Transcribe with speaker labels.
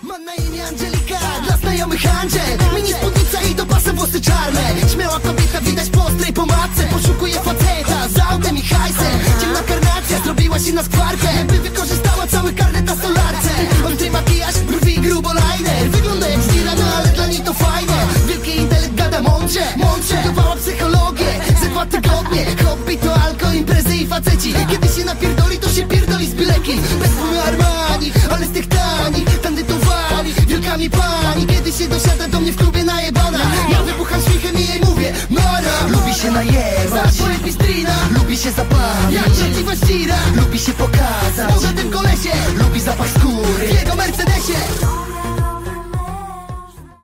Speaker 1: Mam na imię Angelika, dla znajomych Angel. Mini spódnica i do pasa włosy czarne. Śmiała kobieta, widać po ostrej pomadce. Poszukuje faceta z autem i hajsem. Ciemna karnacja zrobiła się na skwarkę, by wykorzystała cały karnet na solarce. Ostry makijaż, brwi gruboliner. Wygląda jak Stira, no ale dla niej to fajne. Wielki intelekt gada mądrze. Studowała psychologię ze 2 tygodnie. Hobby to alko, imprezy i faceci. Kiedy się napierdoli, to się pierdoli z byleki. Bez tłumy Armani, ale z tych tanich. Tandytowali, wielkami pani. Kiedy się dosiada do mnie w klubie najebana, ja wybucham śmiechem i jej mówię Nora. Lubi się najebać, powiedz mi strina. Lubi się zabawić, jak prawdziwa ścira. Lubi się pokazać, może tym kolesie. Lubi zapach skóry w jego Mercedesie.